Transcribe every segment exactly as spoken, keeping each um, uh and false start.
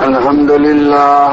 الحمد لله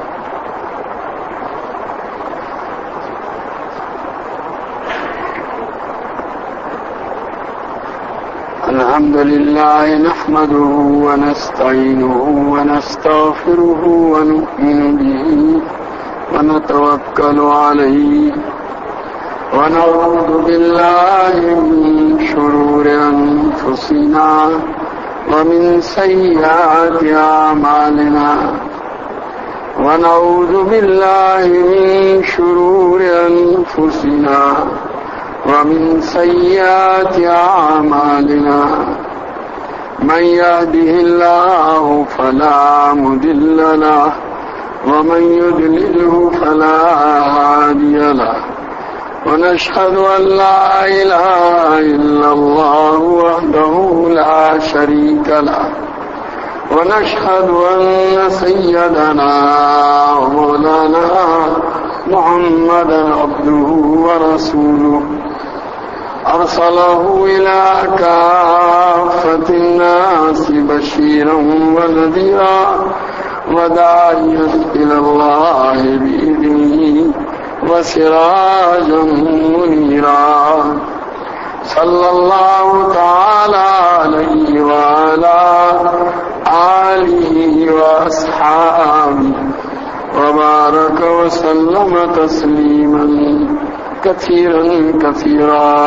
الحمد لله نحمده ونستعينه ونستغفره ونؤمن به ونتوكل عليه ونعوذ بالله من شرور أنفسنا ومن سيئات أعمالنا ونعوذ بالله من شرور أنفسنا ومن سيئات أعمالنا من يهده الله فلا مضل له ومن يضلله فلا هادي له ونشهد أن لا إله إلا الله وحده لا شريك له ونشهد أن سيدنا ومولانا محمدا عبده ورسوله أرسله إلى كافة الناس بشيرا ونذيرا وداعيا إلى الله بإذنه وسراجا منيرا صلى الله تعالى عليه وعلى آله وأصحابه وبارك وسلم تسليما كثيرا كثيرا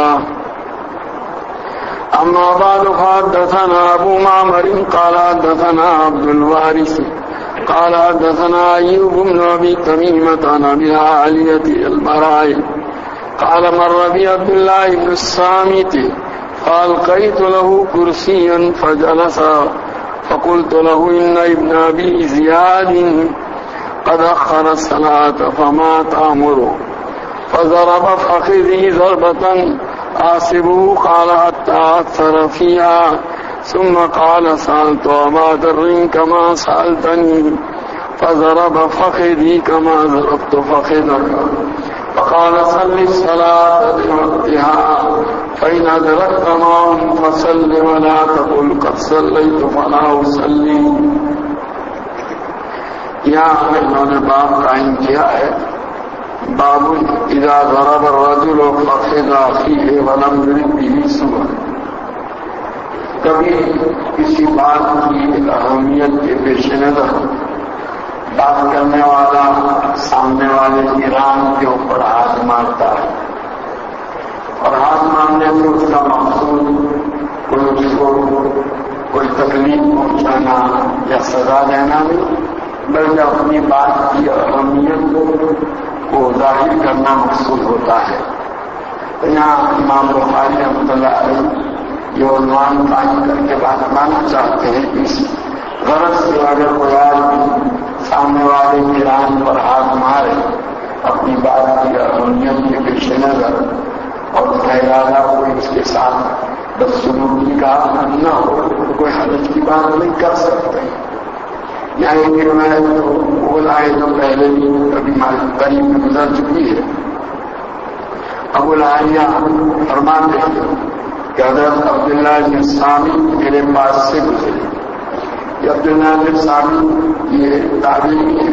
أما بعد فحدثنا أبو معمر قال حدثنا عبد الوارث قال حدثنا أيوب بن أبي تميمة عن أبي عالية البراء قال مر بي عبد الله بن الصامت فألقيت له كرسيا فجلس فقلت له إن ابن أبي زياد قد أخر الصلاة فما تأمره فضرب فخذي ضربة أحسبه قال حتى أثر فيها ثم قال سألت أبا ذر كما سألتني فضرب فخذي كما ضربت فخذك فقال صل الصلاة لوقتها فإن أدركت معهم فصل ولا تقل قد صليت فلا أصلي. یہاں انہوں نے باب قائم کیا ہے باب اذا ضرب الرجل فخذ اخيه ولم يرد به سوءا. کبھی کسی بات کی اہمیت کے پیش نظر بات کرنے والا سامنے والے کی ران کے اوپر ہاتھ مارتا ہے اور ہاتھ مارنے سے اس کا مقصود کوئی اس کو کوئی تکلیف پہنچانا یا سزا دینا نہیں بلکہ اپنی بات کی اہمیت کو ظاہر کرنا مقصود ہوتا ہے. یہاں امام بخاری رحمۃ اللہ علیہ یہ عنوان قائم کر کے بات بتانا چاہتے ہیں کہ اس غرض سے اگر کوئی آدمی سامنے والے کی ران پر ہاتھ مارے اپنی بات کی اہمیت کے پیش نظر اور اس کا ارادہ کوئی اس کے ساتھ بدسلوکی کا نہ ہو تو کوئی حرج کی بات نہیں کر سکتے. یعنی کہ میں وہ لائے جو پہلے بھی کبھی قریب میں گزر چکی ہے. ابو العالیہ فرماتے ہیں کہ حضرت عبداللہ بن سامی میرے پاس سے گزرے. یہ عبداللہ بن سامی یہ تابعی ہے.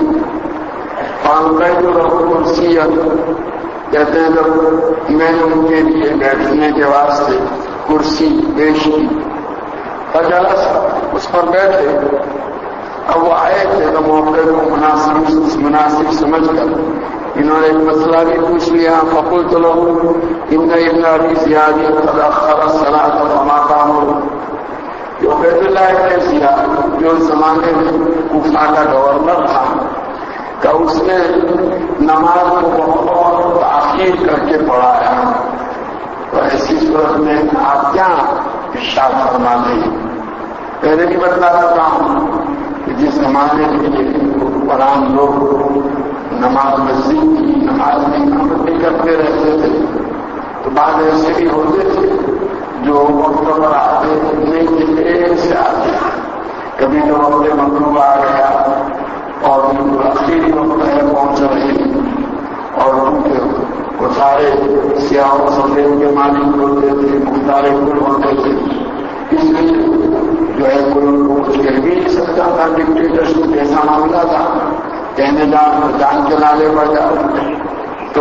فالقی جو رہو کرسیت کہتے ہیں جب میں نے ان کے لیے بیٹھنے کے واسطے کرسی پیش کی فجلس اس پر بیٹھے. اب وہ آئے تھے تو موقع کو مناسب مناسب سمجھ کر انہوں نے ایک مسئلہ بھی پوچھ لیا. فقلت له ان ابن ابي زياد قد اخر الصلاه فما تامر. جو عبید اللہ ابن زیاد جو زمانے میں کوفہ کا گورنر تھا کہ اس نے نماز کو بہت تاخیر کر کے پڑھایا. تو ایسی صورت میں آپ کیا ارشاد فرما دیں. پہلے بھی بتلا سکتا ہوں کہ جس زمانے میں قرآن لوگ نماز مسجد کی نماز میں عمل بھی کرتے رہتے تھے تو بعض ایسے بھی ہوتے تھے جو وقت پر آتے نہیں دیر سے آتے. کبھی جو وقت مغرب آ گیا اور آخری وقت ہے پہنچ رہے اور وہ سارے سیاح و سفید کے مالک ہوتے تھے مختار کل ہوتے تھے. اس لیے جو ہے کوئی کہہ بھی نہیں سکتا تھا ڈکٹیٹرشپ ایسا معاملہ تھا، کہنے جان تو جان کے لالے پڑ جاؤ. تو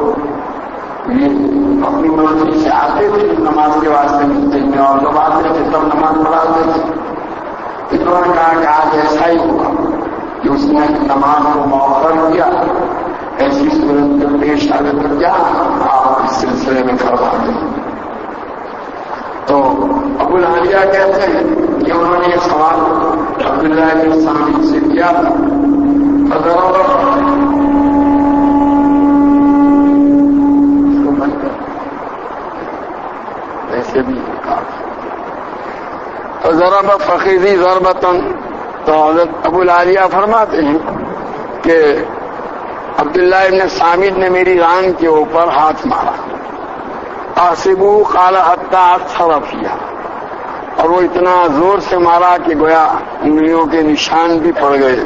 یہ اپنی مرضی سے آتے تھے نماز کے واسطے ملتے میں، اور لوگ آتے تھے تب نماز پڑھاتے تھے. انہوں نے کہا کہ آج ایسا ہی ہوا کہ اس نے نماز کو مؤخر کیا، ایسی صورت میں پیش آگے تو کیا آپ اس سلسلے میں کروا دیں. تو ابو العالیہ کہتے ہیں کہ انہوں نے یہ سوال عبداللہ بن سامد سے کیا تھا. ایسے بھی ضرب فخذی ضربتن. تو حضرت ابو العالیہ فرماتے ہیں کہ عبداللہ ابن سامد نے میری ران کے اوپر ہاتھ مارا. آصبو قال حتی اثر فیہا، اور وہ اتنا زور سے مارا کہ گویا انگلیوں کے نشان بھی پڑ گئے.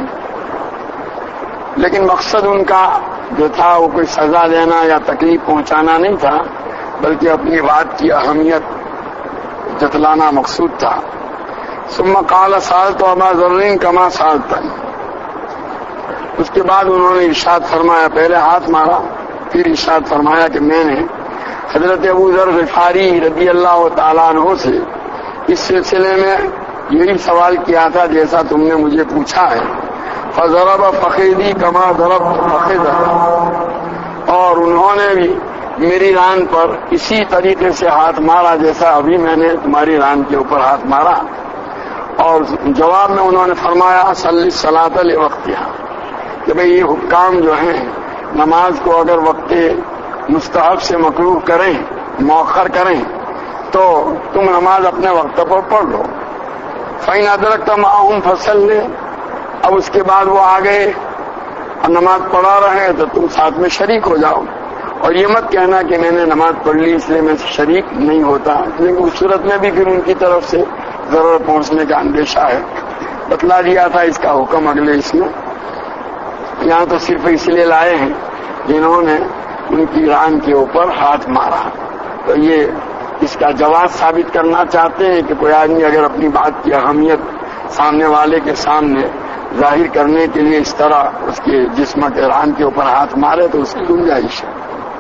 لیکن مقصد ان کا جو تھا وہ کوئی سزا دینا یا تکلیف پہنچانا نہیں تھا، بلکہ اپنی بات کی اہمیت جتلانا مقصود تھا. ثم قال سألت ابا ذر کما سألتنی. اس کے بعد انہوں نے ارشاد فرمایا، پہلے ہاتھ مارا پھر ارشاد فرمایا کہ میں نے حضرت ابو ذر غفاری رضی اللہ تعالیٰ عنہ سے اس سلسلے میں یہی سوال کیا تھا جیسا تم نے مجھے پوچھا ہے. فضرب فخذی کما ضربت فخذہ، اور انہوں نے بھی میری ران پر اسی طریقے سے ہاتھ مارا جیسا ابھی میں نے تمہاری ران کے اوپر ہاتھ مارا. اور جواب میں انہوں نے فرمایا صلی الصلاۃ لوقتہا، کہ بھئی یہ حکام جو ہیں نماز کو اگر وقت مستحب سے مکروہ کریں، مؤخر کریں، تو تم نماز اپنے وقت پر پڑھ لو. فإن أدركت معهم فصل. اب اس کے بعد وہ آ گئے اور نماز پڑھا رہے تو تم ساتھ میں شریک ہو جاؤ. اور یہ مت کہنا کہ میں نے نماز پڑھ لی اس لیے میں شریک نہیں ہوتا، لیکن اس صورت میں بھی پھر ان کی طرف سے ضرور پہنچنے کا اندیشہ ہے. بتلا دیا تھا اس کا حکم اگلے اس میں. یہاں تو صرف اس لیے لائے ہیں جنہوں نے ان کی ران کے اوپر ہاتھ مارا. تو یہ اس کا جواز ثابت کرنا چاہتے ہیں کہ کوئی آدمی اگر اپنی بات کی اہمیت سامنے والے کے سامنے ظاہر کرنے کے لیے اس طرح اس کے جسم کے ران کے اوپر ہاتھ مارے تو اس کی گنجائش ہے.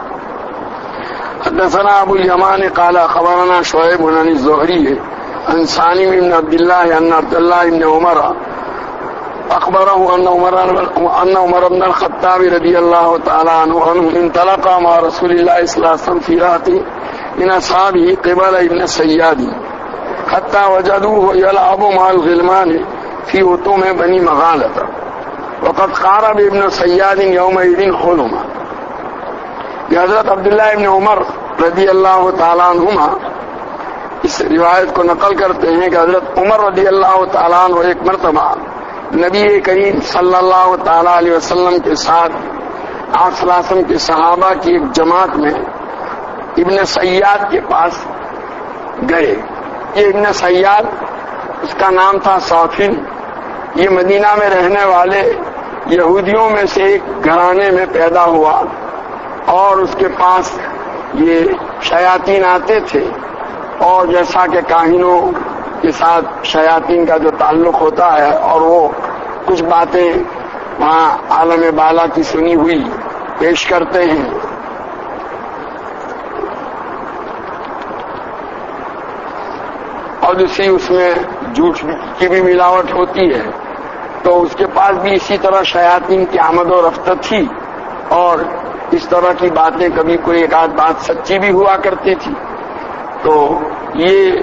حدثنا ابو الیمان قال خبرنا شعیب بن الزہری عن سالم بن عبد الله ان عبد الله بن عمر اخبره ان عمر ان عمر بن الخطاب رضي الله تعالى عنه انطلق مع رسول الله صلى الله عليه وسلم في راحته من اصحابه قبل ابن سياد حتى وجدوه يلعب مع الغلمان في وطوم بني مغالة وقد قارب ابن سياد يومئذ حلما. حضرت عبداللہ ابن عمر رضی اللہ تعالیٰ عنہما اس روایت کو نقل کرتے ہیں کہ حضرت عمر رضی اللہ تعالیٰ عنہ ایک مرتبہ نبی کریم صلی اللہ تعالیٰ علیہ وسلم کے ساتھ آپ صلی اللہ علیہ وسلم کے صحابہ کی ایک جماعت میں ابن سیاد کے پاس گئے. یہ ابن سیاد اس کا نام تھا صافن. یہ مدینہ میں رہنے والے یہودیوں میں سے ایک گھرانے میں پیدا ہوا اور اس کے پاس یہ شیاطین آتے تھے، اور جیسا کہ کاہنوں کے ساتھ شیاطین کا جو تعلق ہوتا ہے اور وہ کچھ باتیں وہاں عالم بالا کی سنی ہوئی پیش کرتے ہیں. اور اسی اس میں جھوٹ کی بھی ملاوٹ ہوتی ہے، تو اس کے پاس بھی اسی طرح شیاطین کی آمد و رفت تھی، اور اس طرح کی باتیں کبھی کوئی ایک آدھ بات سچی بھی ہوا کرتی تھی. تو یہ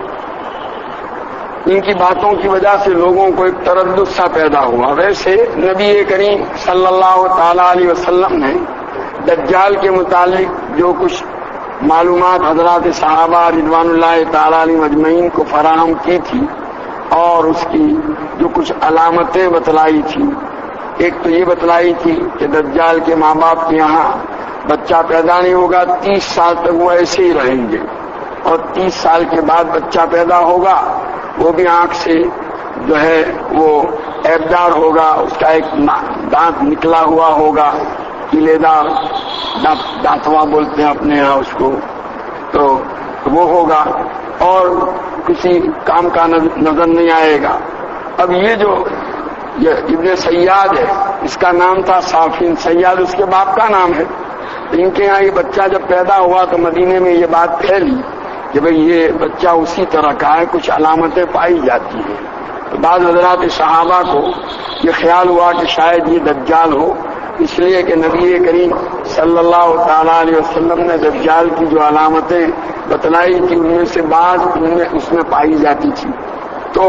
ان کی باتوں کی وجہ سے لوگوں کو ایک تردد سا پیدا ہوا. ویسے نبی کریم صلی اللہ تعالی علیہ وسلم نے دجال کے متعلق جو کچھ معلومات حضرات صحابہ رضوان اللہ تعالی علیہ مجمعین کو فراہم کی تھی اور اس کی جو کچھ علامتیں بتلائی تھی، ایک تو یہ بتلائی تھی کہ دجال کے ماں باپ کے یہاں بچہ پیدا نہیں ہوگا، تیس سال تک وہ ایسے ہی رہیں گے، اور تیس سال کے بعد بچہ پیدا ہوگا وہ بھی آنکھ سے جو ہے وہ عیبدار ہوگا، اس کا ایک دانت نکلا ہوا ہوگا، کیلے دار دانتواں بولتے ہیں اپنے یہاں اس کو، تو وہ ہوگا اور کسی کام کا نظر نہیں آئے گا. اب یہ جو یہ ابن سیاد ہے، اس کا نام تھا صافین، سیاد اس کے باپ کا نام ہے. ان کے یہاں یہ بچہ جب پیدا ہوا تو مدینے میں یہ بات پھیلی کہ بھئی یہ بچہ اسی طرح کا ہے، کچھ علامتیں پائی جاتی ہیں. تو بعض حضرات صحابہ کو یہ خیال ہوا کہ شاید یہ دجال ہو، اس لیے کہ نبی کریم صلی اللہ تعالی علیہ وسلم نے دجال کی جو علامتیں بتلائی تھی ان میں سے بعض ان میں اس میں پائی جاتی تھی. تو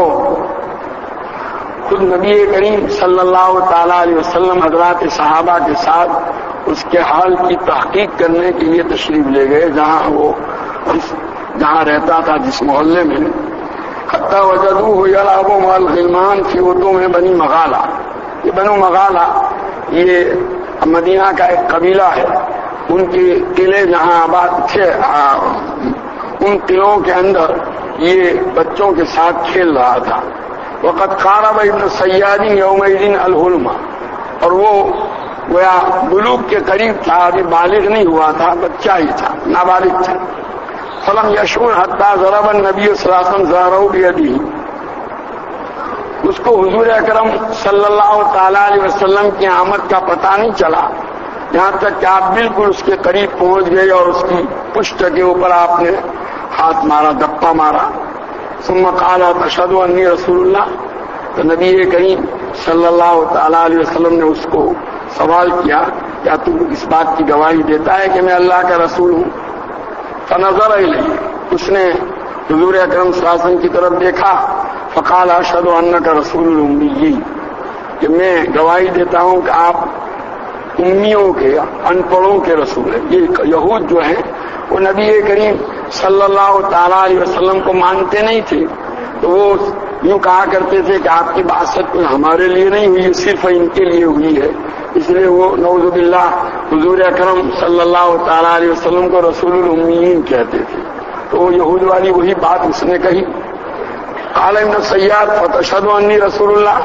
خود نبی کریم صلی اللہ تعالی علیہ وسلم حضرات صحابہ کے ساتھ اس کے حال کی تحقیق کرنے کے لیے تشریف لے گئے جہاں وہ جہاں رہتا تھا، جس محلے میں. حتی وجدوہ یلعب مع الغلمان فی اردو میں بنی مغالہ. یہ بنو مغالہ یہ مدینہ کا ایک قبیلہ ہے. ان کے قلعے جہاں آباد تھے، ان قلعوں کے اندر یہ بچوں کے ساتھ کھیل رہا تھا. وقد قارب ابن سیاد یومئذ الحلم، اور وہ گویا بلوغ کے قریب تھا، ابھی بالغ نہیں ہوا تھا، بچہ ہی تھا، نابالغ تھا. فلم یشعر حتی ضرب النبی صلی اللہ علیہ وسلم ظہرہ بیدہ، اس کو حضور اکرم صلی اللہ تعالی علیہ وسلم کی آمد کا پتہ نہیں چلا یہاں تک کہ آپ بالکل اس کے قریب پہنچ گئے اور اس کی پشت کے اوپر آپ نے ہاتھ مارا، دپا مارا. ثم قال اشہد انی رسول اللہ، تو نبی کریم صلی اللہ تعالی علیہ وسلم نے اس کو سوال کیا کیا تو اس بات کی گواہی دیتا ہے کہ میں اللہ کا رسول ہوں؟ فنظر الیہ، اس نے حضور اکرم صلی اللہ علیہ وسلم کی طرف دیکھا. فقال اشہد انک رسول الامی، کہ میں گواہی دیتا ہوں کہ آپ امیوں کے، ان پڑھوں کے رسول ہیں. یہ یہود جو ہیں وہ نبی کریم صلی اللہ تعالی علیہ وسلم کو مانتے نہیں تھے، تو وہ یوں کہا کرتے تھے کہ آپ کی بعثت ہمارے لیے نہیں ہوئی، صرف ان کے لیے ہوئی ہے. اس لیے وہ نعوذ باللہ حضور اکرم صلی اللہ تعالی علیہ وسلم کو رسول الامیین کہتے تھے. تو یہود والی وہی بات اس نے کہی. قال ابن سیاد فتشہد انی رسول اللہ،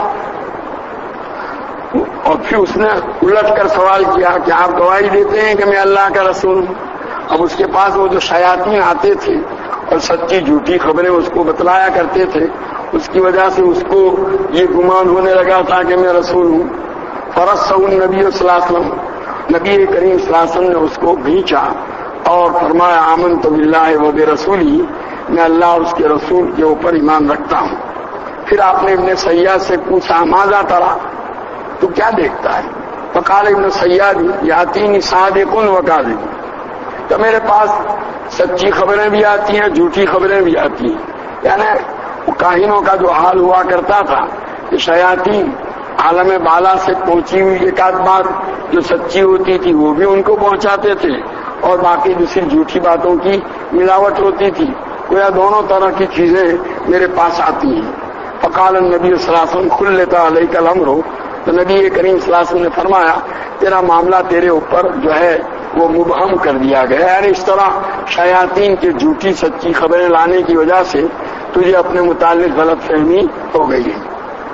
اور پھر اس نے الٹ کر سوال کیا کہ آپ گواہی دیتے ہیں کہ میں اللہ کا رسول ہوں؟ اب اس کے پاس وہ جو شیاطین آتے تھے اور سچی جھوٹی خبریں اس کو بتلایا کرتے تھے، اس کی وجہ سے اس کو یہ گمان ہونے لگا تھا کہ میں رسول ہوں. فرسہ النبی صلی اللہ علیہ وسلم، نبی کریم صلی اللہ علیہ وسلم نے اس کو بھیجا اور فرمایا آمنت باللہ و برسولہ، میں اللہ اور اس کے رسول کے اوپر ایمان رکھتا ہوں. پھر آپ نے ابن سیاد سے پوچھا ماذا ترى، تو کیا دیکھتا ہے؟ فقال ابن سیاد یاتینی صادق و کاذب، تو میرے پاس سچی خبریں بھی آتی ہیں، جھوٹی خبریں بھی آتی ہیں. یعنی وہ کاہنوں کا جو حال ہوا کرتا تھا کہ شیاطین عالم بالا سے پہنچی ہوئی ایک آدھ بات جو سچی ہوتی تھی وہ بھی ان کو پہنچاتے تھے، اور باقی دوسری جھوٹی باتوں کی ملاوٹ ہوتی تھی. گویا دونوں طرح کی چیزیں میرے پاس آتی ہیں. فقال النبی صلی اللہ علیہ وسلم خلط علیک الامر، تو نبی کریم صلی اللہ علیہ وسلم نے فرمایا تیرا معاملہ تیرے اوپر جو ہے وہ مبہم کر دیا گیا. یعنی اس طرح شیاطین کے جھوٹی سچی خبریں لانے کی وجہ سے تجھے اپنے متعلق غلط فہمی ہو گئی ہے.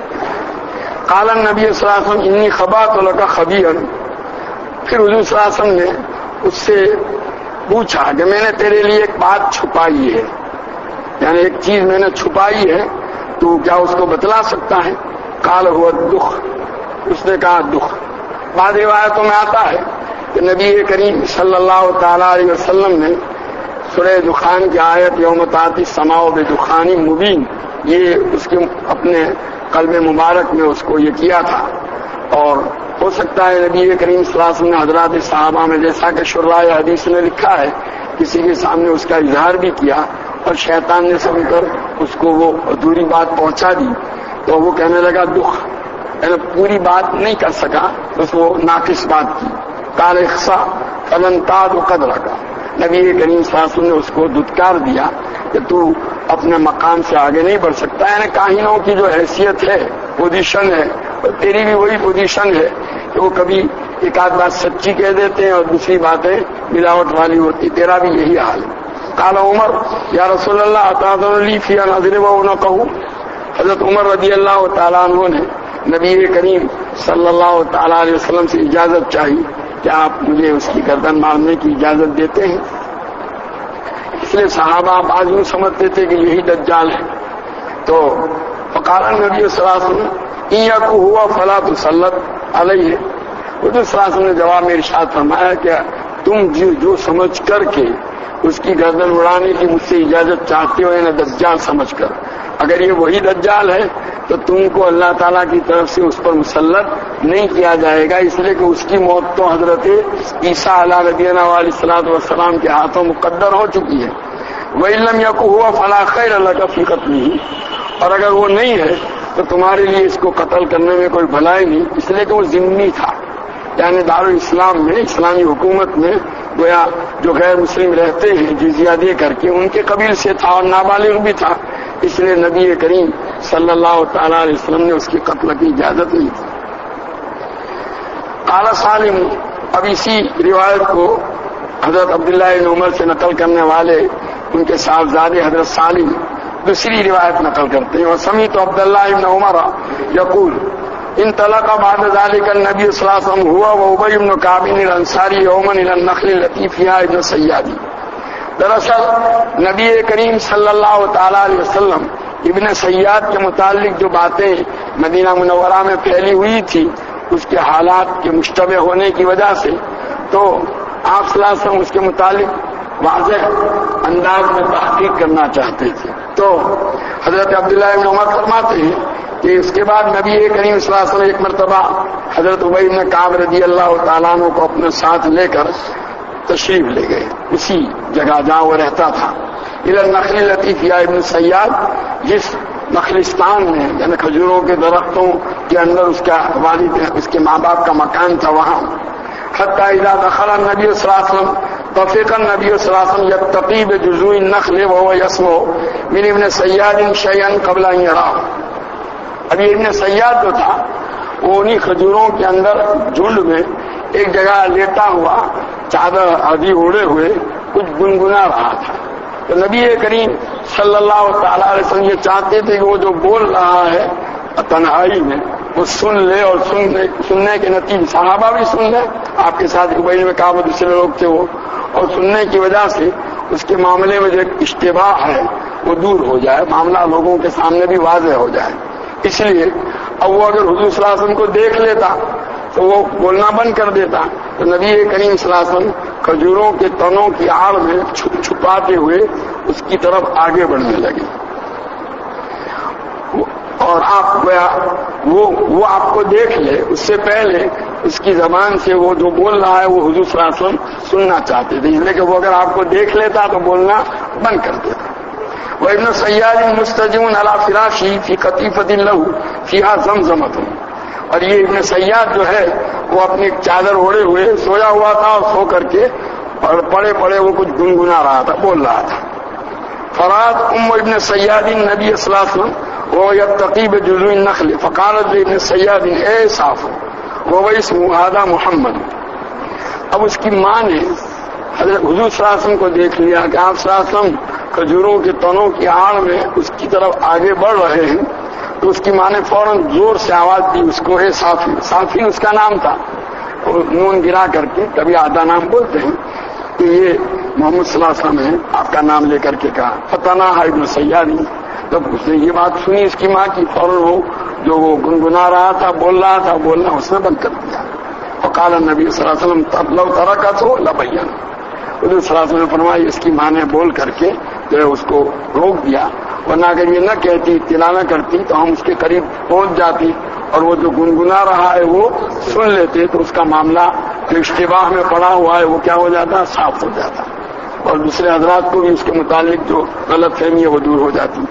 قال النبی صلی اللہ علیہ وسلم انی خبأت لک خبیئا، پھر حضور صلی اللہ علیہ وسلم نے اس سے پوچھا کہ میں نے تیرے لیے ایک بات چھپائی ہے، یعنی ایک چیز میں نے چھپائی ہے، تو کیا اس کو بتلا سکتا ہے؟ قال هو الدخ، اس نے کہا دخ. بعض روایتوں میں آتا ہے کہ نبی کریم صلی اللہ تعالی علیہ وسلم نے سورہ دخان کی آیت یوم تأتی السماء بدخان مبین، یہ اس کے اپنے قلب مبارک میں اس کو یہ کیا تھا. اور ہو سکتا ہے نبی کریم صلی اللہ علیہ وسلم نے حضرات صحابہ میں جیسا کہ شراح حدیث نے لکھا ہے کسی کے سامنے اس کا اظہار بھی کیا اور شیطان نے سن کر اس کو وہ ادھوری بات پہنچا دی، تو وہ کہنے لگا دکھ، یعنی پوری بات نہیں کر سکا، بس وہ ناقص بات کی. قال اخسا فلن تعد قدرہ کا، نبی کریم صلی اللہ علیہ وسلم نے اس کو دھتکار دیا کہ تو اپنے مقام سے آگے نہیں بڑھ سکتا. یعنی کاہنوں کی جو حیثیت ہے، پوزیشن ہے، اور تیری بھی وہی پوزیشن ہے کہ وہ کبھی ایک آدھ بات سچی کہہ دیتے ہیں اور دوسری باتیں ملاوٹ والی ہوتی، تیرا بھی یہی حال ہے. قال عمر یا رسول اللہ اتاذن لی فی ان اضرب عنقہ، حضرت عمر رضی اللہ تعالیٰ عنہ نے نبی کریم صلی اللہ تعالیٰ علیہ وسلم سے اجازت چاہی کہ آپ مجھے اس کی گردن مارنے کی اجازت دیتے ہیں. اس لیے صحابہ بعض یوں سمجھتے تھے کہ یہی دجال ہے، تو فقال النبی صلی اللہ علیہ وسلم ان یکو ہوا فلا تسلط علیہ. حضور صلی اللہ علیہ وسلم نے جواب میں ارشاد فرمایا کہ تم جو, جو سمجھ کر کے اس کی گردن اڑانے کی مجھ سے اجازت چاہتے ہو یعنی دجال سمجھ کر، اگر یہ وہی دجال ہے تو تم کو اللہ تعالیٰ کی طرف سے اس پر مسلط نہیں کیا جائے گا، اس لیے کہ اس کی موت تو حضرت عیسیٰ علیہ نبینا علیہ الصلوۃ والسلام کے ہاتھوں مقدر ہو چکی ہے. وَإِن لَّمْ يَكُن هُوَ فَلَا خَيْرَ لَكَ فِي قَتْلِهِ، اور اگر وہ نہیں ہے تو تمہارے لیے اس کو قتل کرنے میں کوئی بھلائی نہیں، اس لیے کہ وہ ذمہ تھا، یعنی دارالاسلام میں اسلامی حکومت میں گویا جو غیر مسلم رہتے ہیں جزیہ دے کر کے ان کے قبیل سے تھا اور نابالغ بھی تھا، اس لیے نبی کریم صلی اللہ تعالی علیہ وسلم نے اس کے قتل کی اجازت نہیں دی. قال سالم، اب اسی روایت کو حضرت عبداللہ بن عمر سے نقل کرنے والے ان کے صاحبزادے حضرت سالم دوسری روایت نقل کرتے ہیں. وسمعت عبداللہ بن عمر یقول انطلق بعد ذلك النبي صلی اللہ علیہ وسلم هو وابی بن کعب الانصاری یوما الى النخل التي فيها ابن سیادی. دراصل نبی کریم صلی اللہ تعالی علیہ وسلم ابن سیاد کے متعلق جو باتیں مدینہ منورہ میں پھیلی ہوئی تھی اس کے حالات کے مشتبہ ہونے کی وجہ سے تو آپ صلی اللہ علیہ وسلم اس کے متعلق واضح انداز میں تحقیق کرنا چاہتے تھے. تو حضرت عبداللہ بن عمر فرماتے ہیں کہ اس کے بعد نبی کریم صلی اللہ علیہ وسلم ایک مرتبہ حضرت ابی بن کعب رضی اللہ تعالیٰ عنہ کو اپنے ساتھ لے کر تشریف لے گئے اسی جگہ جہاں وہ رہتا تھا. الى النخل التي فيها ابن سیاد، جس نخلستان میں یعنی کھجوروں کے درختوں کے اندر اس کا والد اس کے ماں باپ کا مکان تھا وہاں. حتى اذا دخل النبي صلی اللہ علیہ وسلم طفق النبي صلی اللہ علیہ وسلم يتقي بجذوع النخل وهو يسمع من ابن سیاد شيئا قبل ان يراه. ابھی ابن سیاد جو تھا وہ انہی کھجوروں کے اندر جھنڈ میں ایک جگہ لیٹا ہوا چادر آدھی اوڑے ہوئے کچھ گنگنا رہا تھا. تو نبی کریم صلی اللہ تعالی علیہ وسلم یہ چاہتے تھے کہ وہ جو بول رہا ہے تنہائی میں وہ سن لے، اور سننے سننے کے نتیجے صحابہ بھی سن لے، آپ کے ساتھ ابی میں کعب دوسرے لوگ تھے وہ، اور سننے کی وجہ سے اس کے معاملے میں جو ایک اشتباہ ہے وہ دور ہو جائے، معاملہ لوگوں کے سامنے بھی واضح ہو جائے. اس لیے اب وہ اگر حضور صلی اللہ علیہ وسلم کو دیکھ لیتا تو وہ بولنا بند کر دیتا. تو نبی کریم صلی اللہ علیہ وسلم کھجوروں کے تنوں کی آڑ میں چھپ چھپاتے ہوئے اس کی طرف آگے بڑھنے لگے، اور آپ وہ وہ آپ کو دیکھ لے اس سے پہلے اس کی زبان سے وہ جو بول رہا ہے وہ حضور صلی اللہ علیہ وسلم سننا چاہتے تھے، اس لیے کہ وہ اگر آپ کو دیکھ لیتا تو بولنا بند کر دیتا. وابن سیاد مستجم علی فراشی فی قطیفۃ لہ فیہا زمزمۃ، اور یہ ابن سیاد جو ہے وہ اپنی چادر اوڑے ہوئے سویا ہوا تھا اور سو کر کے اور پڑے پڑے وہ کچھ گنگنا رہا تھا، بول رہا تھا. فرات ام ابن سیاد نبی صلی اللہ علیہ وسلم وہ یتقی بجذوع النخل فقالت ابن سیاد اے صاف وہ اسمہ ھذا محمد. اب اس کی ماں نے حضرت حضور صلی اللہ علیہ وسلم کو دیکھ لیا کہ آپ صلی اللہ علیہ وسلم کھجوروں کے تنوں کی آڑ میں اس کی طرف آگے بڑھ رہے ہیں، تو اس کی ماں نے فوراً زور سے آواز دی اس کو، اے صافی. صافی اس کا نام تھا، نون گرا کر کے کبھی آدھا نام بولتے ہیں، تو یہ محمد صلی اللہ علیہ وسلم ہے، آپ کا نام لے کر کے کہا. فتنا ابن سیادی. جب اس نے یہ بات سنی اس کی ماں کی، فوراً وہ جو وہ گنگنا رہا تھا بول رہا تھا بولنا اس نے بند کر دیا. وقال النبی صلی اللہ علیہ وسلم لو ترکت لبین. حضور صلی اللہ علیہ وسلم نے فرمایا اس کی ماں نے بول کر کے جو ہے اس کو روک دیا، ورنہ اگر یہ نہ کہتی اطلاع نہ کرتی تو ہم اس کے قریب پہنچ جاتی اور وہ جو گنگنا رہا ہے وہ سن لیتے تو اس کا معاملہ جو اشتباہ میں پڑا ہوا ہے وہ کیا ہو جاتا، صاف ہو جاتا، اور دوسرے حضرات کو بھی اس کے متعلق جو غلط فہمی ہے وہ دور ہو جاتی.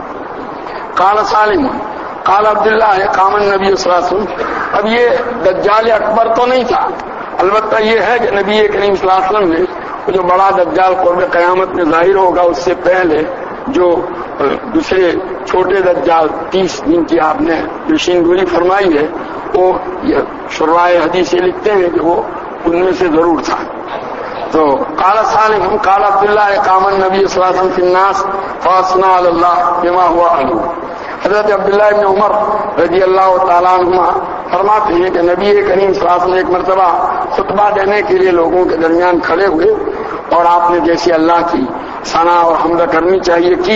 قال سالم قال عبداللہ قام النبی صلی اللہ علیہ وسلم. اب یہ دجال اکبر تو نہیں تھا، البتہ یہ ہے کہ نبی کریم صلی اللہ علیہ وسلم نے جو بڑا دجال قرب قیامت میں ظاہر ہوگا اس سے پہلے جو دوسرے چھوٹے دجال تیس دن کی آپ نے پیشین گوئی فرمائی ہے وہ شرائع حدیث سے لکھتے ہیں کہ وہ ان میں سے ضرور تھا. تو قال سالم قال عبداللہ قام النبی صلی اللہ علیہ وسلم فی الناس فاثنى علی اللہ بما هو اہلہ. حضرت عبداللہ بن عمر رضی اللہ تعالیٰ عنہما فرماتے ہیں کہ نبی کریم صلی اللہ علیہ وسلم ایک مرتبہ خطبہ دینے کے لیے لوگوں کے درمیان کھڑے ہوئے اور آپ نے جیسے اللہ کی ثنا اور حمد کرنی چاہیے کی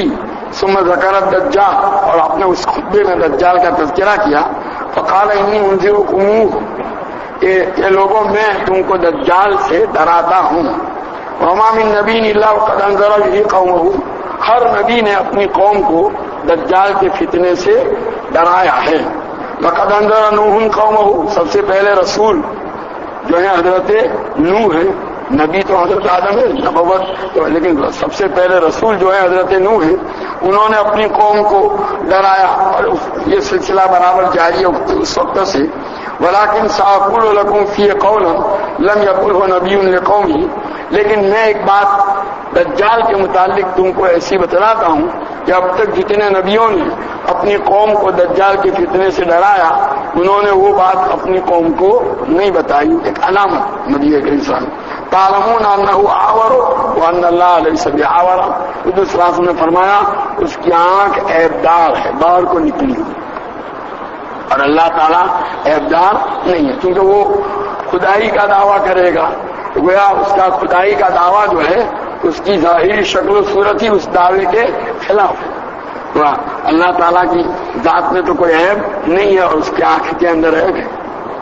ثم ذکر الدجال، اور آپ نے اس خطبے میں دجال کا تذکرہ کیا. فقال انی انذرکم، کہ لوگوں میں تم کو دجال سے ڈراتا ہوں. وما من نبی الا وقد انذر به قومه، ہر نبی نے اپنی قوم کو دجال کے فتنے سے ڈرایا ہے. لقد انذر نوح قومه، سب سے پہلے رسول جو ہے حضرت نوح ہے. نبی تو حضرت آدم ہے، نبوت تو، لیکن سب سے پہلے رسول جو ہے حضرت نوح ہے. انہوں نے اپنی قوم کو ڈرایا، اور یہ سلسلہ برابر جاری ہے اس وقت سے. ولكن سأقول لكم فيه قولا لم يقله نبي لقومه، لیکن میں ایک بات دجال کے متعلق تم کو ایسی بتلاتا ہوں کہ اب تک جتنے نبیوں نے اپنی قوم کو دجال کے فتنے سے ڈرایا، انہوں نے وہ بات اپنی قوم کو نہیں بتائی. ایک علامت نبی کریم صلی اللہ علیہ وسلم، تعلمون انه اعور وان اللہ لیس بعور، حضور صلی اللہ علیہ وسلم نے فرمایا اس کی آنکھ عیبدار ہے، باہر کو نکلی، اور اللہ تعالیٰ عیبدار نہیں ہے، کیونکہ وہ خدائی کا دعویٰ کرے گا. گویا اس کا خدائی کا دعویٰ جو ہے اس کی ظاہری شکل و صورت ہی اس دعوے کے خلاف ہے. اللہ تعالیٰ کی ذات میں تو کوئی عیب نہیں ہے، اور اس کی آنکھ کے اندر عیب ہے.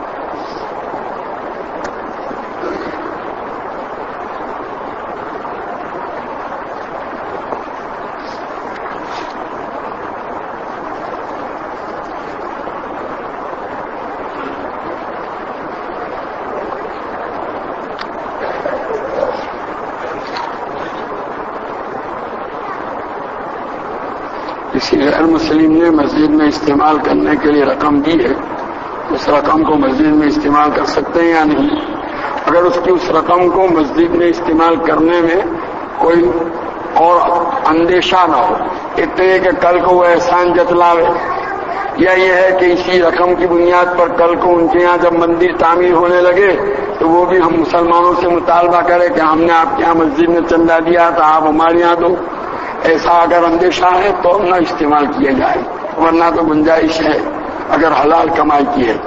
کسی غیر مسلم نے مسجد میں استعمال کرنے کے لیے رقم دی ہے، اس رقم کو مسجد میں استعمال کر سکتے ہیں یا نہیں؟ اگر اس کی اس رقم کو مسجد میں استعمال کرنے میں کوئی اور اندیشہ نہ ہو، اتنے کہ کل کو وہ احسان جتلاوے، یا یہ ہے کہ اسی رقم کی بنیاد پر کل کو ان کے یہاں جب مندر تعمیر ہونے لگے تو وہ بھی ہم مسلمانوں سے مطالبہ کریں کہ ہم نے آپ کے یہاں مسجد میں چندہ دیا تھا، آپ ہمارے یہاں دو. ایسا اگر اندیشہ ہے تو نہ استعمال کیا جائے، ورنہ تو گنجائش ہے اگر حلال کمائی کی ہے.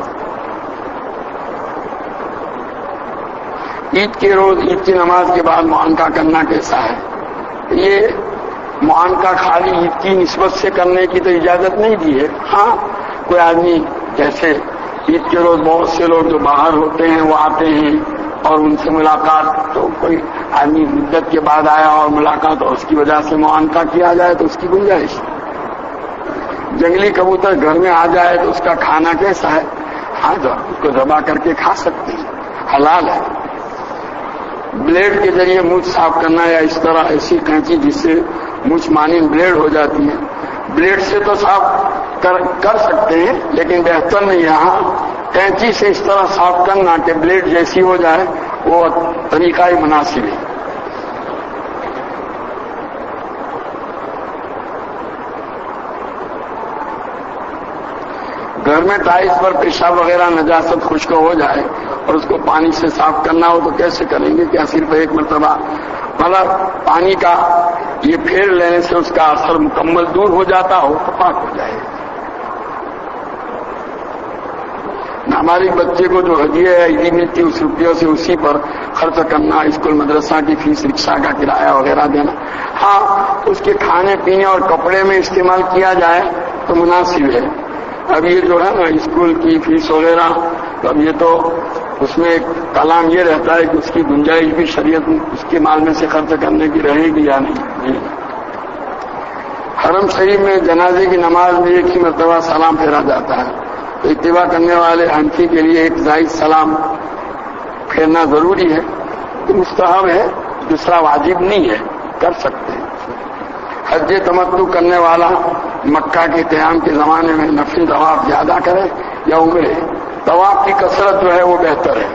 عید کے روز عید کی نماز کے بعد معانقہ کرنا کیسا ہے؟ یہ معانقہ خالی عید کی نسبت سے کرنے کی تو اجازت نہیں دی ہے. ہاں کوئی آدمی جیسے عید کے روز بہت سے لوگ جو باہر ہوتے ہیں وہ آتے ہیں اور ان سے ملاقات، تو کوئی آدمی مدت کے بعد آیا اور ملاقات اور اس کی وجہ سے معانقہ کیا جائے تو اس کی گنجائش. جنگلی کبوتر گھر میں آ جائے تو اس کا کھانا کیسا ہے؟ ہاں جو اس کو ذبح کر کے کھا سکتے ہیں، حلال ہے. بلیڈ کے ذریعے مونچھ صاف کرنا یا اس طرح ایسی کینچی جس سے مونچھ مانند بلیڈ ہو جاتی ہے، بلیڈ سے تو صاف کر, کر سکتے ہیں لیکن بہتر نہیں. یہاں کینچی سے اس طرح صاف کرنا کہ بلیڈ جیسی ہو جائے وہ طریقہ ہی مناسب ہے. گھر میں ٹائلس پر پیشاب وغیرہ نجاست خشک ہو جائے اور اس کو پانی سے صاف کرنا ہو تو کیسے کریں گے؟ کیا صرف ایک مرتبہ مطلب پانی کا یہ پھیر لینے سے اس کا اثر مکمل دور ہو جاتا ہو تو پاک ہو جائے؟ ہمارے بچے کو جو ہدیہ ہے عیدی ملتی اس روپیوں سے اسی پر خرچ کرنا، اسکول مدرسہ کی فیس، رکشہ کا کرایہ وغیرہ دینا. ہاں اس کے کھانے پینے اور کپڑے میں استعمال کیا جائے تو مناسب ہے. اب یہ جو ہے نا اسکول کی فیس وغیرہ، اب یہ تو اس میں ایک کلام یہ رہتا ہے کہ اس کی گنجائش بھی شریعت اس کے مال میں سے خرچ کرنے کی رہے گی یا نہیں. حرم شریف میں جنازے کی نماز میں ایک ہی مرتبہ سلام پھیرا جاتا ہے، تو اتباع کرنے والے حنفی کے لیے ایک زائد سلام پھیرنا ضروری ہے، مستحب ہے، دوسرا واجب نہیں ہے، کر سکتے ہیں. حج تمتع کرنے والا مکہ کے قیام کے زمانے میں نفل طواف زیادہ کرے یا عمرے؟ طواف کی کثرت جو ہے وہ بہتر ہے.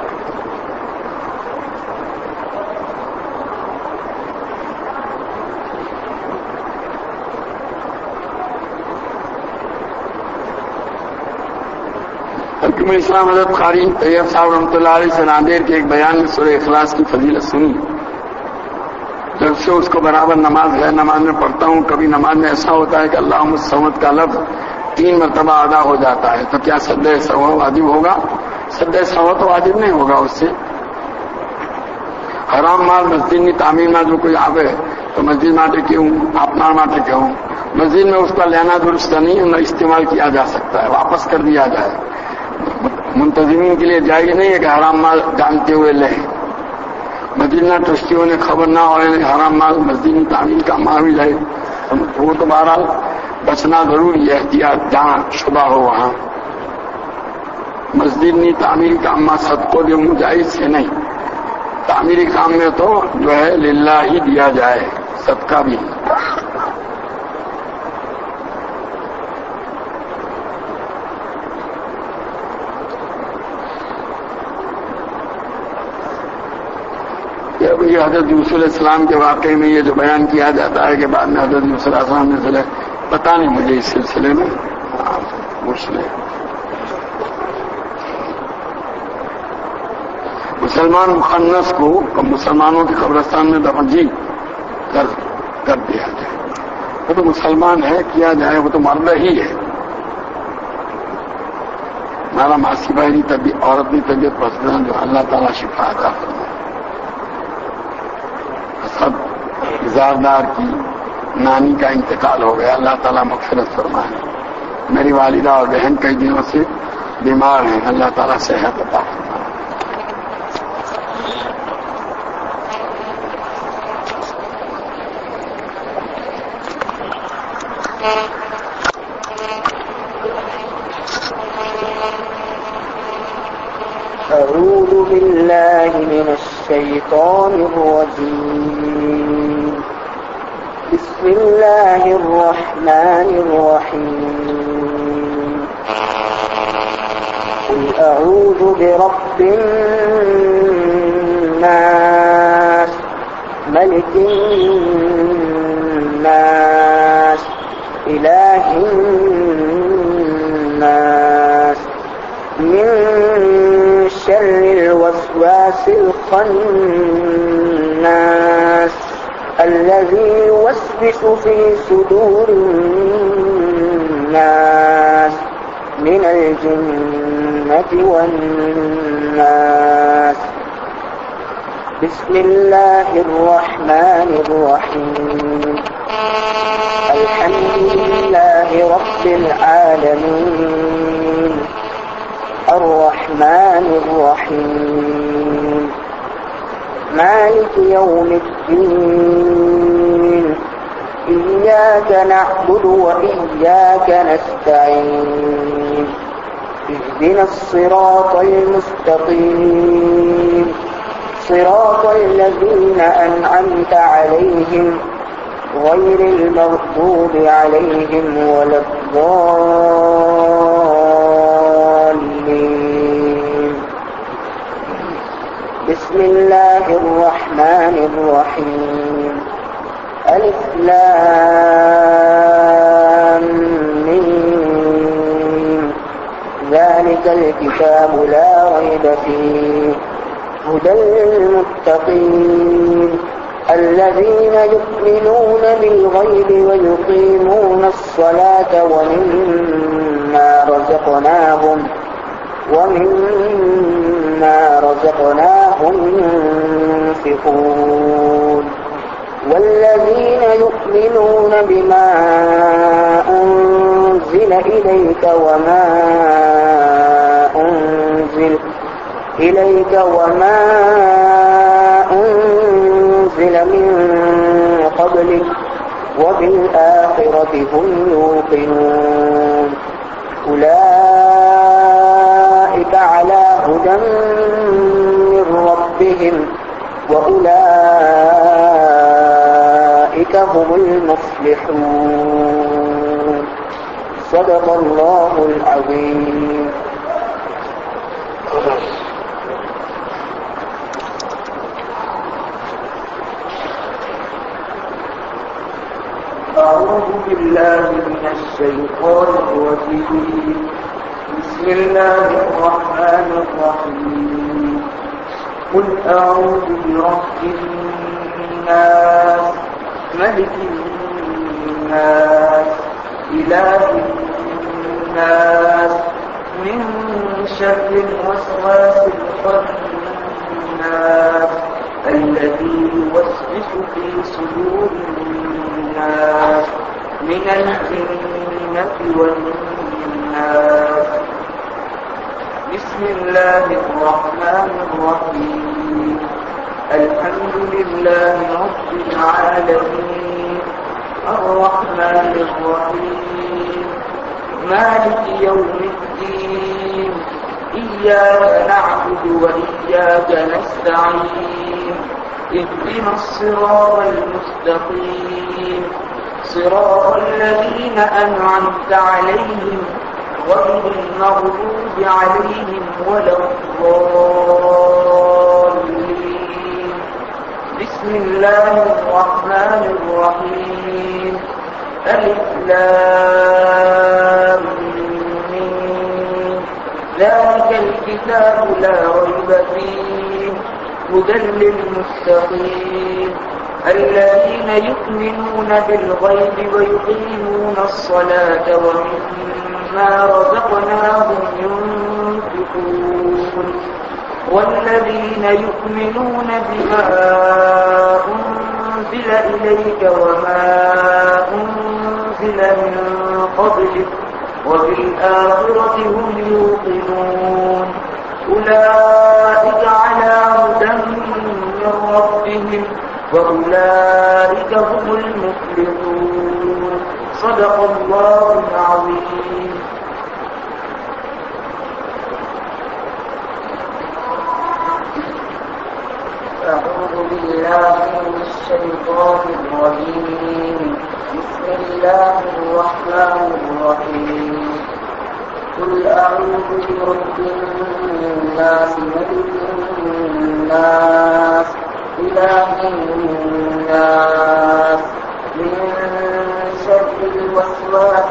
حکم اسلام حضرت قاری طیب صاحب رحمۃ اللہ علیہ سے نادر کے ایک بیان میں سورہ اخلاص کی فضیلت سنی. جب سے اس کو برابر نماز غیر نماز میں پڑھتا ہوں، کبھی نماز میں ایسا ہوتا ہے کہ اللہم الصمد کا لفظ تین مرتبہ ادا ہو جاتا ہے، تو کیا سجدہ سہو واجب ہوگا؟ سجدہ سہو تو واجب نہیں ہوگا اس سے. હરામ માલ મસ્જિદની તામીરમાં જો કોઈ આવે તો મસ્જિદ માટે કેવું, આપના માટે કેવું, मस्जिद में उसका लेना दुरुस्त नहीं, न इस्तेमाल किया जा सकता है, वापस कर दिया जाए। मुंतजिमीन के लिए जायज नहीं है कि हराम माल जानते हुए ले। मस्जिदना ट्रस्टीઓને ખબર ના હોય ને હરામ માલ મસ્જિદની તામીર કામમાં આવી જાય તો वो तो बहरहाल बचना जरूरी है, एहतियात जहां शुबा हो वहां। मस्जिदની तामीर કામમાં સદકો દેવું जायज है नहीं। तामीरी काम में तो जो है लिल्लाह ही दिया जाए, सदका भी। ये हजरत यूसुफ इस्लाम के वाकई में ये जो बयान किया जाता है कि बाद में हजरत यूसुफ इस्लाम ने चले, पता नहीं मुझे इस सिलसिले में मुश्किल। मुसलमान मुखन्नस को मुसलमानों के कब्रिस्तान में दफन जी कर कर दिया जाए। वो तो मुसलमान है, किया जाए, वो तो मर्द ही है। हमारा मासी भाई की तबीयत, औरत की तबीयत पसंद जो अल्लाह ताला शिफा अता फरमाए। सब इजारदार की नानी का इंतकाल हो गया, अल्लाह ताला मग़फ़िरत फरमाए। मेरी वालिदा और बहन कई दिनों से बीमार हैं, अल्लाह ताला सेहत अता फरमाए। أعوذ بالله من الشيطان الرجيم. بسم الله الرحمن الرحيم. قل أعوذ برب الناس ملك الناس إله الناس من شر الوسواس الخناس الذي يوسوس في صدور الناس من الجنة والناس. بسم الله الرحمن الرحيم. الحمد لله رب العالمين الرحمن الرحيم مالك يوم الدين. إياك نعبد وإياك نستعين. اهدنا الصراط المستقيم صراط الذين أنعمت عليهم غير المغضوب عليهم ولا الضالين. بسم الله الرحمن الرحيم. ألف لام ميم. ذلك الكتاب لا ريب فيه هدى للمتقين الذين يؤمنون بالغيب ويقيمون الصلاة ومما رزقناهم ومما رزقناهم ينفقون. والذين يؤمنون بما أنزل إليك وما أنزل إليك وما أنزل من قبلك وبالآخرة هم يوقنون. أولئك على هدى من ربهم وأولئك هم المفلحون. صدق الله العظيم. أعوذ بالله من الشيطان الرجيم. بسم الله الرحمن الرحيم. قل أعوذ برب الناس ملك الناس إله الناس من شر الوسواس الخناس الذي يوسوس في صدور الناس من الجنة والناس. بسم الله الرحمن الرحيم. الحمد لله رب العالمين الرحمن الرحيم مالك يوم الدين إياك نعبد وإياك نستعين اهدنا الصراط المستقيم صراط الذين أنعمت عليهم غير المغضوب عليهم ولا الضالين. بسم الله الرحمن الرحيم. ألف لام ميم ذلك الكتاب لا ريب فيه هدى للمتقين الذين يؤمنون بالغيب ويقيمون الصلاة ومما رزقناهم ينفقون والذين يؤمنون بما أنزل إليك وما أنزل من قبلك وبالآخرة هم يوقنون أولئك على هدى من ربهم وأولئك هم المفلحون. صدق الله العظيم. أعوذ بالله من الشيطان الرجيم. بسم الله الرحمن الرحيم. قل أعوذ برب الناس ملك الناس إله الناس من شر الوسواس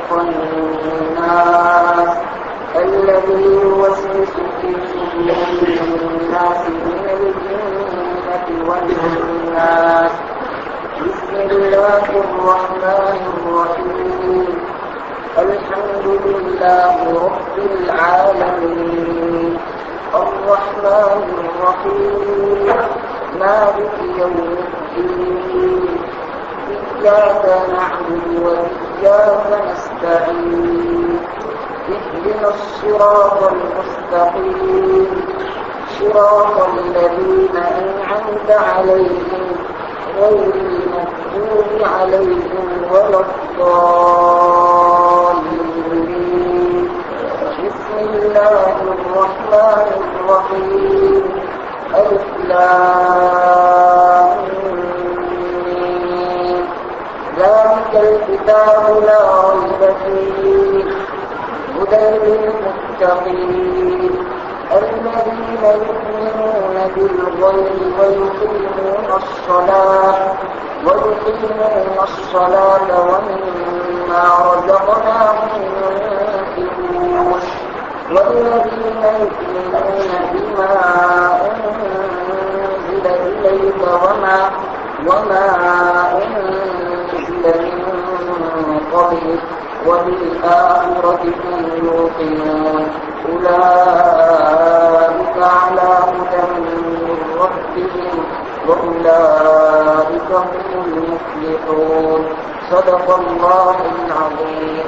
الخناس الذي يوسوس في صدور الناس من الجنة والناس. بسم الله الرحمن الرحيم. الحمد لله رب العالمين الرحمن الرحيم مالك يوم الدين إياك نعبد وإياك نستعين اهدنا الصراط المستقيم صراط الذين أنعمت عليهم غير المغضوب عليهم ولا الضالين. بسم الله الرحمن الرحيم. ألف لام ميم ذلك الكتاب لا ريب فيه هدى للمتقين الذين يؤمنون بالغيب ويقيمون الصلاة ويقيمون الصلاة ومما رزقناهم ينفقون والذين يؤمنون بما أنزل إليك وما وما أنزل من قبلك وبالآخرة هم يوقنون أولئك على هدى من ربهم وأولئك هم المفلحون. صدق الله العظيم.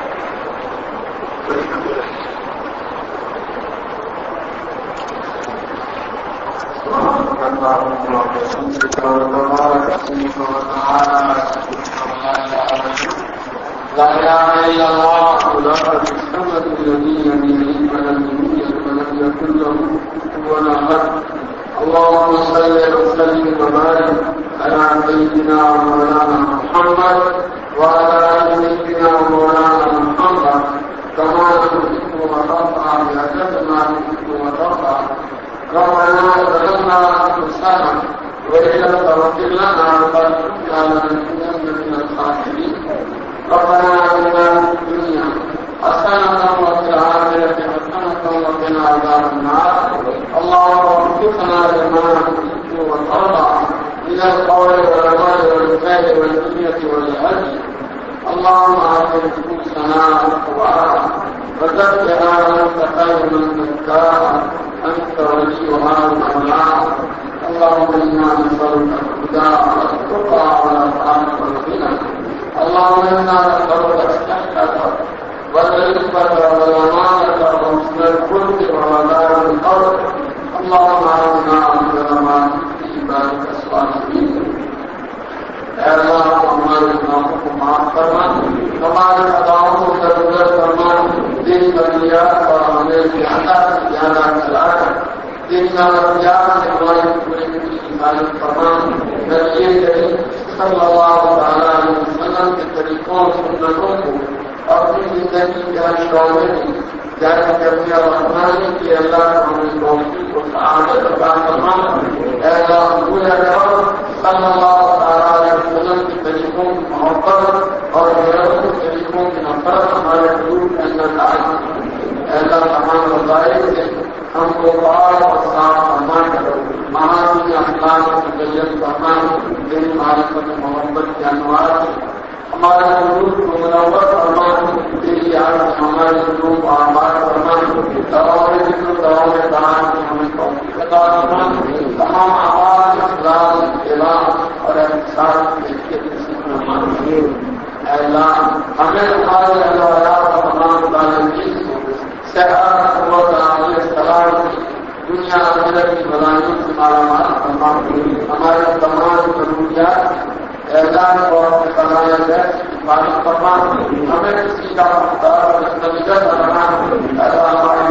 لا إله إلا الله الأحد الصمد الذي لم يلد ولم يولد ولم يكن له كفوا أحد. اللهم صل وسلم وبارك على سيدنا ومولانا محمد وعلى آل سيدنا ومولانا محمد كما تحب وترضى بأجل ما تحب وترضى. ربنا ظلمنا أنفسنا وإن لم تغفر لنا وترحمنا لنكونن من الخاسرين. ربنا آتنا في الدنيا حسنة وفي الآخرة حسنة وقنا عذاب النار. اللهم وفقنا لما تحب وترضى من القول والعمل والفعل والنية والهدي. اللهم آت نفوسنا تقواها وزكها أنت خير من زكاها أنت وليها ومولاها. اللهم إنا نسألك الهدى والتقى والعفاف والغنى اللهم إنا نسألك الصحة والعفة والأمانة وحسن الخلق وعذاب القبر اللهم أعنا أجر ما في عبادك الصالحين. اے اللہ ہمارے گناہوں کو معاف فرما، ہمارے خطاؤں کو درگزر فرما، دین بنیاد اور ہمیں زیادہ سے زیادہ چلا کر دین نظریات سے ہماری پورے کی حفاظت فرما. نبی کریم صلی اللہ تعالیٰ علیہ وسلم کے طریقوں سنتوں کو اپنی زندگی کے ہر شعبے میں جاری کرنے اور اپنانے کی اللہ ہمیں توفیق کو سعادت عطا فرما. اے اللہ حضور اکرم صلی اللہ تعالیٰ علیہ وسلم کے طریقوں کی محبت اور غیرت کے طریقوں کی نفرت ہمارے قلوب کے اندر ڈال. اے اللہ تمام وظائف سے ہم کو پاک اور صاف فرما کرو، مہان اخلاق کی تجلیت فرما، دل معرفت محبت کے انوار سے ہمارے قلوب کو منور فرما، تیری یاد ہمارے قلوب کو آباد فرما، دعاؤں میں ذکر دعاؤں میں دعا سے ہمیں توفیق عطا فرما. تمام آواز اخلاق اتباع اور احساس کے فرما. اے اللہ ہمیں ہمارے اللہ اور تمام تعلیم صحت قوت عافیت سلام دنیا آخرت کی بلائیوں سے مالا مال فرما. ہمارے تمام ضروریات اعلان اور بنایا جائے حفاظت فرما. ہمیں کسی کا مختار نتیجہ بنانا ہماری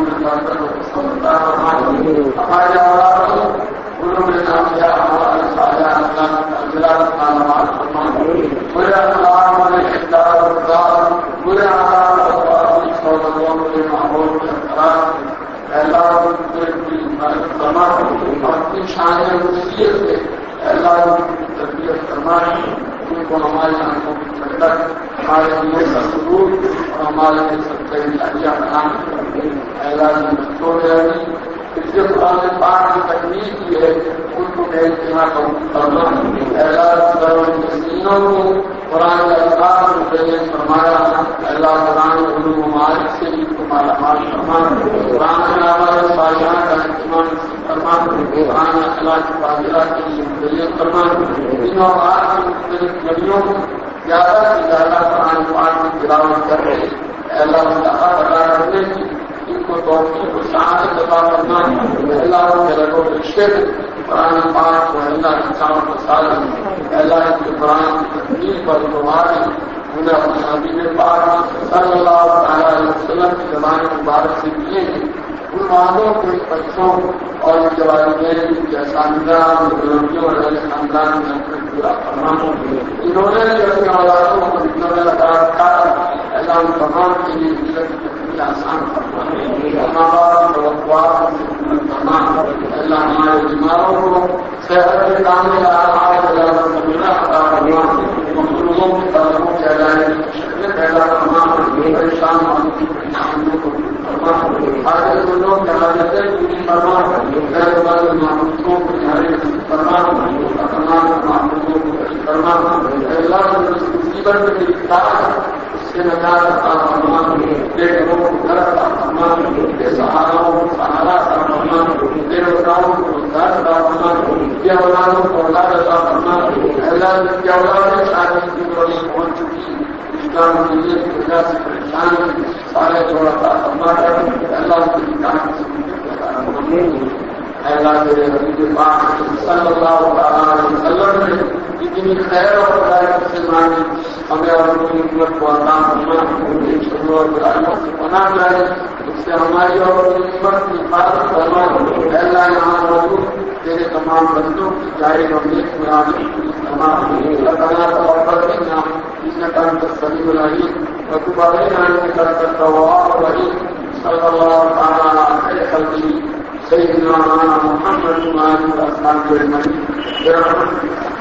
ہمارے اولادوں گرو نے نام کیا ہمارے سایہ اللہ کا نماز فرما. برے اخلاق برے اقدار اقدار برے آزاد سہولتوں کے ماحول کے اثرات اللہ کی حفاظت فرما. اپنی شان وسیعت سے اللہ کی تربیت فرما. ان کو ہماری آنکھوں کی ٹھنڈک ہمارے دلوں کا سرور اور ہمارے سچے جاریہ بنا. اللہ کی بچوں نے جس قرآن پاک کی تکمیل کی ہے ان کو بے انتہا قبول کرنا. اللہ مسلموں کو قرآن کے الفاظ متعین فرمایا. اللہ قرآن علوم و معارف سے ان کو مالا مال فرما. قرآن کے ہمارے صالحان کا اہتمام فرما. قرآن اخلاق کی فاضلہ کے لیے متعین فرما. ان اوقات کی مختلف نبیوں کو زیادہ سے زیادہ قرآن پاک کی تلاوت کر رہے. اللہ مصطفیٰ ادا کرنے کی ان کو توفیق کو سعادت عطا فرما. اللہ کے رگوں کے شر قرآن پاک کو اللہ کی شان و سالم اللہ کے قرآن کی تکمیل پر گوارے انہیں اپنے حبیب پاک صلی اللہ تعالیٰ علیہ وسلم کی زبان مبارک سے کیے ہیں. ان وعدوں کو ان بچوں اور ان کے والدین کے خاندان بزرگیوں اور اہل خاندان میں پورا فرما. انہوں نے بھی اپنے اولادوں کو جتنا میں لگا رکھا اللہ ان تمام کے لیے عزت کی تکمیل آسان فرما. اللہ ہمارے بیماروں کو صحت کے کام میں مخلوقوں کے طلبوں کے علاج شکل پیدا کرنا پریشان ہونے کو فرما. آگے دونوں کے حاجتیں پوری فرما. غیر بند محبوبوں کو جاری فرما. تمام محبوبوں کو فرما. اللہ مصیبت میں گرفتار اس سے نجات عطا فرما. بے گھروں کو گھر عطا فرما. بے سہاراؤں کو سہارا عطا فرما. بے روزگاروں کو روزگار عطا فرما. بے اولادوں کو اولاد عطا فرما. اللہ جس کی اولادیں شادی کی دوریں پہنچ چکی اسلام کی وجہ سے پریشان سارے جوڑا عطا فرما کر اللہ کی نکاح اللہ کے حبیب پاک صلی اللہ علیہ وسلم نے اتنی خیر اور ہدایت سے مانگی. ہمیں اور اپنی امت کو عطا فرما. شروع اور برائیوں سے پناہ لائے. اس سے ہماری اور اپنی امت کی حفاظت فرما. اللہ یہاں موجود تیرے تمام بندوں کی جائز اور نیک مرادیں فرما. اللہ تعالیٰ توبہ کرنا انك انت السميع العليم وتب علينا انك انت التواب الرحيم. صلى الله تعالى على خير خلقه سيدنا محمد وعلى اله وصحبه اجمعين برحمتك